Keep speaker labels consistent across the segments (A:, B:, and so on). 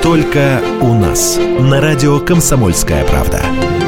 A: Только у нас. На радио «Комсомольская правда».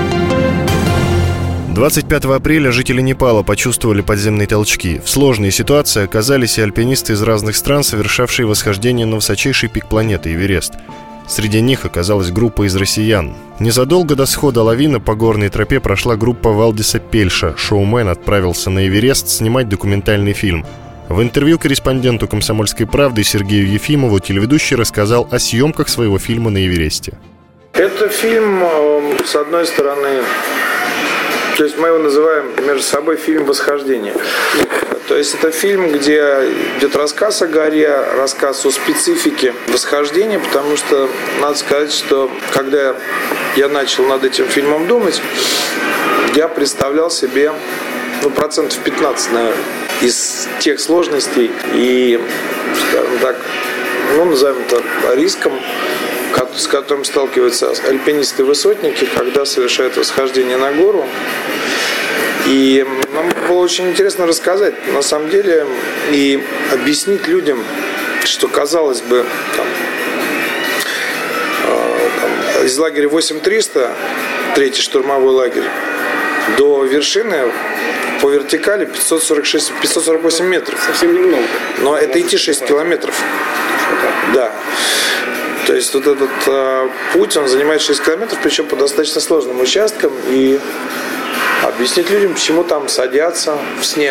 B: 25 апреля жители Непала почувствовали подземные толчки. В сложной ситуации оказались и альпинисты из разных стран, совершавшие восхождение на высочайший пик планеты Эверест. Среди них оказалась группа из россиян. Незадолго до схода лавины по горной тропе прошла группа Валдиса Пельша. Шоумен отправился на Эверест снимать документальный фильм. В интервью корреспонденту «Комсомольской правды» Сергею Ефимову телеведущий рассказал о съемках своего фильма на Эвересте.
C: Это фильм, с одной стороны, то есть мы его называем между собой фильм «Восхождение». То есть это фильм, где идет рассказ о горе, рассказ о специфике восхождения, потому что надо сказать, что когда я начал над этим фильмом думать, я представлял себе процентов 15, наверное, из тех сложностей и, скажем так, назовем это риском, с которым сталкиваются альпинисты-высотники, когда совершают восхождение на гору. И нам было очень интересно рассказать, на самом деле, и объяснить людям, что, казалось бы, из лагеря 8300, третий штурмовой лагерь, до вершины по вертикали 548 метров.
D: Совсем немного.
C: Но это идти 6 километров. Да. То есть вот этот путь, он занимает 6 километров, причем по достаточно сложным участкам. И объяснить людям, почему там садятся в снег.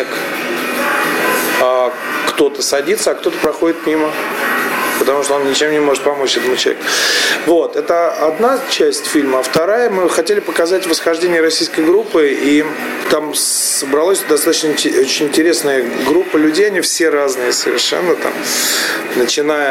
C: Кто-то садится, а кто-то проходит мимо. Потому что он ничем не может помочь этому человеку. Вот, это одна часть фильма. А вторая, мы хотели показать восхождение российской группы. И там собралась достаточно очень интересная группа людей. Они все разные совершенно. Там, начиная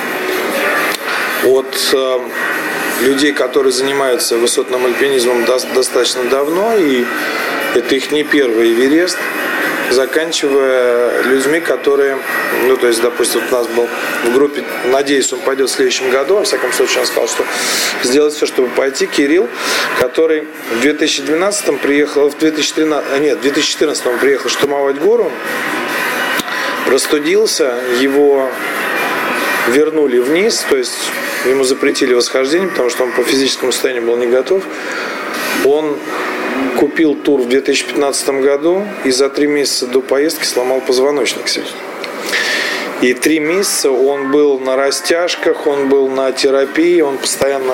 C: от людей, которые занимаются высотным альпинизмом достаточно давно. И это их не первый Эверест. Заканчивая людьми, которые, то есть, допустим, у нас был в группе, надеюсь, он пойдет в следующем году, во всяком случае, он сказал, что сделать все, чтобы пойти. Кирилл, который в 2012 приехал, в 2014 он приехал штурмовать гору, простудился, его вернули вниз, то есть ему запретили восхождение, потому что он по физическому состоянию был не готов. Он купил тур в 2015 году и за 3 месяца до поездки сломал позвоночник себе. И 3 месяца он был на растяжках, он был на терапии, он постоянно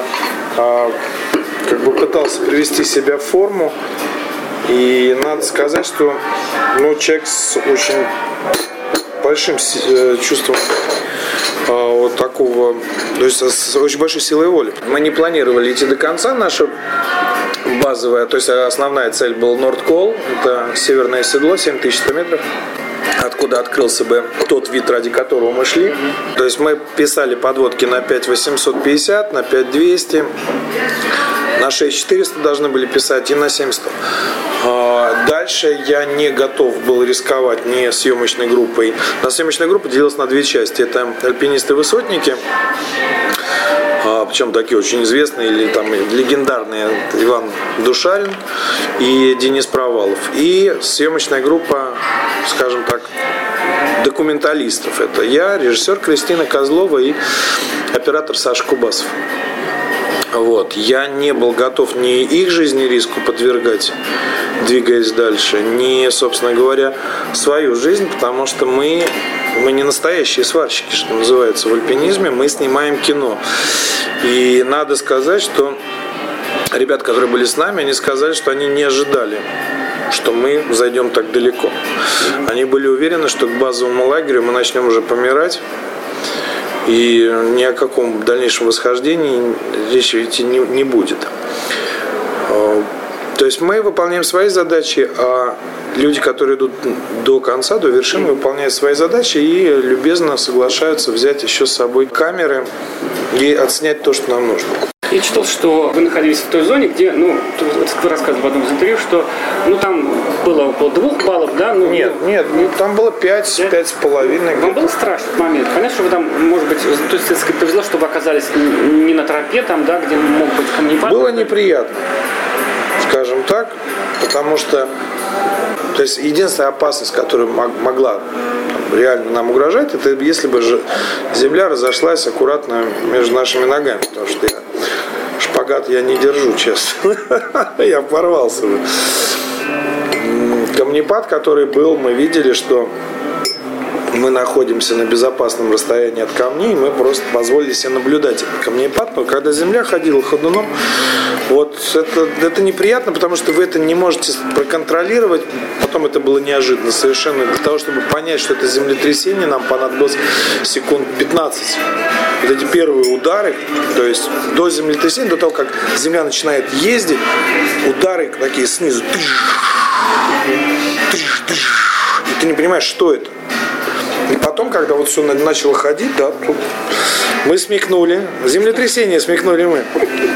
C: пытался привести себя в форму. И надо сказать, что человек с очень большим чувством вот такого, то есть с очень большой силой воли. Мы не планировали идти до конца. Наша базовая, то есть основная цель был Нордкол, это северное седло, 7100 метров, откуда открылся бы тот вид, ради которого мы шли. То есть мы писали подводки на 5850, на 5200, на 6400 должны были писать и на 7100. Дальше я не готов был рисковать ни съемочной группой. На съемочная группа делилась на 2 части. Это альпинисты-высотники, причем такие очень известные или там легендарные Иван Душарин и Денис Провалов. И съемочная группа, скажем так, документалистов. Это я, режиссер Кристина Козлова и оператор Саша Кубасов. Вот. Я не был готов ни их жизни риску подвергать, двигаясь дальше, ни, собственно говоря, свою жизнь, потому что мы не настоящие сварщики, что называется, в альпинизме, мы снимаем кино. И надо сказать, что ребята, которые были с нами, они сказали, что они не ожидали, что мы зайдем так далеко. Они были уверены, что к базовому лагерю мы начнем уже помирать, и ни о каком дальнейшем восхождении речи идти не будет. То есть мы выполняем свои задачи, а люди, которые идут до конца, до вершины, выполняют свои задачи и любезно соглашаются взять еще с собой камеры и отснять то, что нам нужно.
D: Я читал, что вы находились в той зоне, где, вы рассказывали в одном из интервью, что там было около 2 баллов, да?
C: Нет, там было 5,5.
D: Вам был страшный момент? Понятно, что вы там, может быть, то есть если повезло, что вы оказались не на тропе, там, да, где мог быть камнепад?
C: Было неприятно, скажем так, потому что, то есть единственная опасность, которая могла реально нам угрожает, это если бы же земля разошлась аккуратно между нашими ногами, потому что шпагат я не держу, честно. Я порвался бы. Камнепад, который был, мы видели, что мы находимся на безопасном расстоянии от камней, мы просто позволили себе наблюдать этот камнепад. Но когда земля ходила ходуном, вот это неприятно, потому что вы это не можете проконтролировать. Потом это было неожиданно совершенно. Для того, чтобы понять, что это землетрясение, нам понадобилось секунд 15. Вот эти первые удары, то есть до землетрясения, до того, как земля начинает ездить, удары такие снизу. И ты не понимаешь, что это. И потом, когда вот все начало ходить, да, тут мы смекнули. Землетрясение смекнули мы.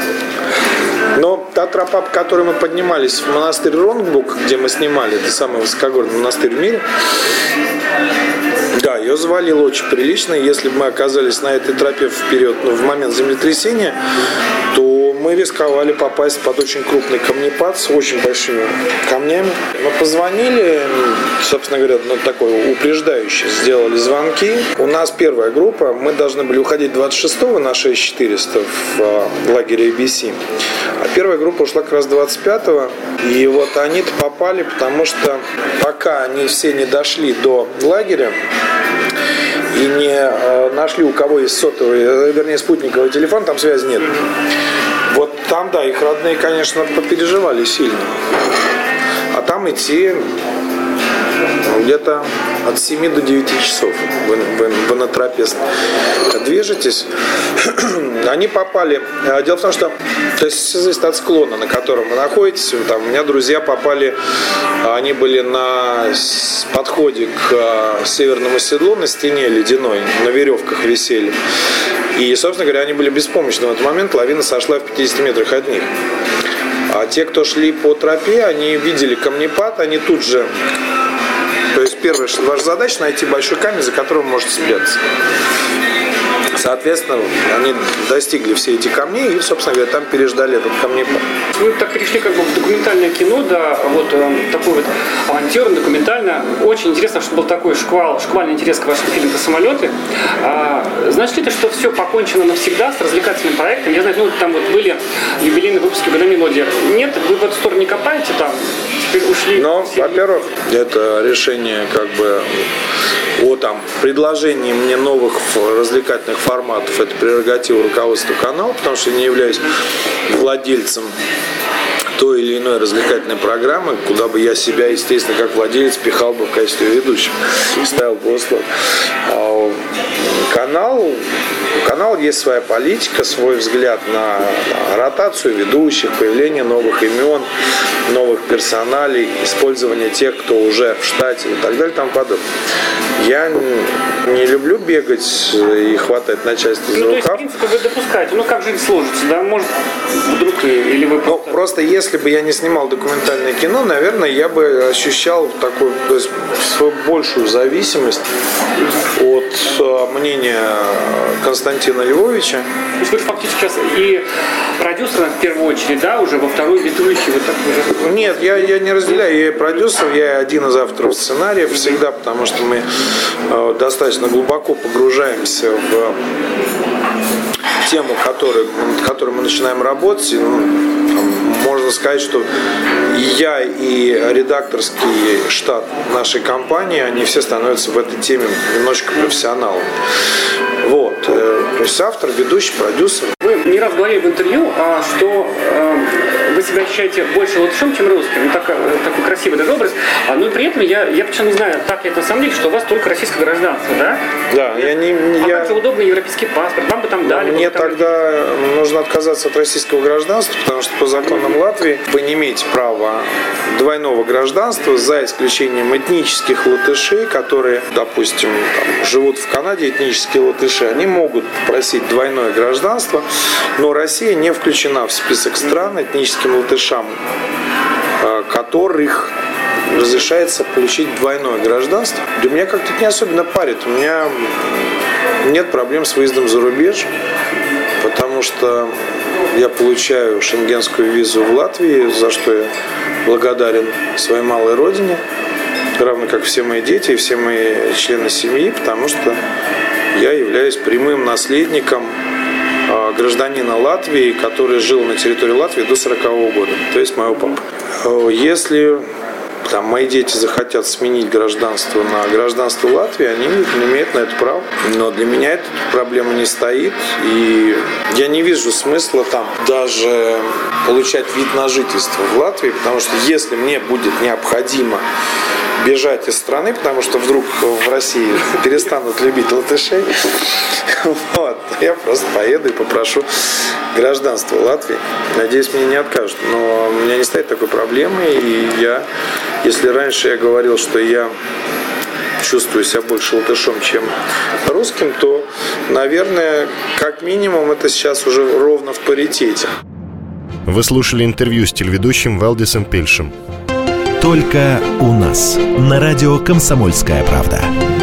C: Но та тропа, по которой мы поднимались в монастырь Ронгбук, где мы снимали, это самый высокогорный монастырь в мире, да, ее завалило очень прилично. Если бы мы оказались на этой тропе в момент землетрясения, то мы рисковали попасть под очень крупный камнепад с очень большими камнями. Мы позвонили, собственно говоря, такой упреждающий, сделали звонки. У нас первая группа, мы должны были уходить 26-го на 6400 в лагере ABC. А первая группа ушла как раз 25-го. И вот они-то попали, потому что пока они все не дошли до лагеря и не нашли, у кого есть сотовый, вернее, спутниковый телефон, там связи нет. Вот там, да, их родные, конечно, попереживали сильно. А там идти где-то от 7 до 9 часов вы на тропе движетесь. Они попали. Дело в том, что все зависит от склона, на котором вы находитесь. Там, у меня друзья попали, они были на подходе к северному седлу, на стене ледяной, на веревках висели. И, собственно говоря, они были беспомощны в этот момент. Лавина сошла в 50 метрах от них. А те, кто шли по тропе, они видели камнепад, они тут же... То есть, первая ваша задача — найти большой камень, за которым вы можете спрятаться. Соответственно, они достигли все эти камней и, собственно говоря, там переждали этот камнепад.
D: Вы так перешли как бы в документальное кино, да, вот такой вот авантюр, документально. Очень интересно, что был такой шквальный интерес к вашим фильмам про самолеты. Значит ли это, что все покончено навсегда с развлекательным проектом? Я знаю, там вот были юбилейные выпуски «Года мелодия». Нет, вы в эту сторону не копаете там? Теперь ушли?
C: Но, во-первых, это решение как бы о предложении мне новых развлекательных форматов. Это прерогатива руководства канала, потому что я не являюсь владельцем той или иной развлекательной программы, куда бы я себя, естественно, как владелец пихал бы в качестве ведущего, ставил бы условия. У канала есть своя политика, свой взгляд на ротацию ведущих, появление новых имен, новых персоналей, использование тех, кто уже в штате и так далее и тому подобное. Я не люблю бегать и хватать начальство за рукав.
D: То есть, в принципе, вы допускаете, как жизнь сложится, да, может, вдруг или вы просто...
C: Просто если бы я не снимал документальное кино, наверное, я бы ощущал такую, то есть, свою большую зависимость от мнения Константина Львовича.
D: То есть вы фактически сейчас и продюсер в первую очередь, да, уже во второй ведущий вот такой.
C: Нет, я не разделяю, я и продюсер, я один из авторов сценариев всегда, потому что мы достаточно глубоко погружаемся в тему, над которой мы начинаем работать. Можно сказать, что я и редакторский штат нашей компании, они все становятся в этой теме немножечко профессионалами. Вот. То есть автор, ведущий, продюсер.
D: Вы не раз говорили в интервью, что вы себя ощущаете больше латышом, чем русским. Такой красивый даже образ. Но при этом я почему не знаю, так ли это на самом деле, что у вас только российское гражданство, да?
C: Да.
D: Как же удобный европейский паспорт? Вам бы там дали.
C: Мне тогда нужно отказаться от российского гражданства, потому что по законам Латвии вы не имеете права двойного гражданства, за исключением этнических латышей, которые, допустим, живут в Канаде, этнические латыши, они могут просить двойное гражданство, но Россия не включена в список стран этническим латышам, которых разрешается получить двойное гражданство. Для меня как-то не особенно парит. У меня нет проблем с выездом за рубеж, потому что я получаю шенгенскую визу в Латвии, за что я благодарен своей малой родине. равно как все мои дети и все мои члены семьи, потому что я являюсь прямым наследником гражданина Латвии, который жил на территории Латвии до 40-го года, то есть моего папы. Если мои дети захотят сменить гражданство на гражданство Латвии, они имеют на это право. Но для меня эта проблема не стоит. И я не вижу смысла даже получать вид на жительство в Латвии, потому что если мне будет необходимо бежать из страны, потому что вдруг в России перестанут любить латышей, я просто поеду и попрошу гражданство Латвии. Надеюсь, мне не откажут. Но у меня не стоит такой проблемы. И если раньше я говорил, что я чувствую себя больше латышом, чем русским, то, наверное, как минимум, это сейчас уже ровно в паритете.
B: Вы слушали интервью с телеведущим Валдисом Пельшем.
A: Только у нас. На радио «Комсомольская правда».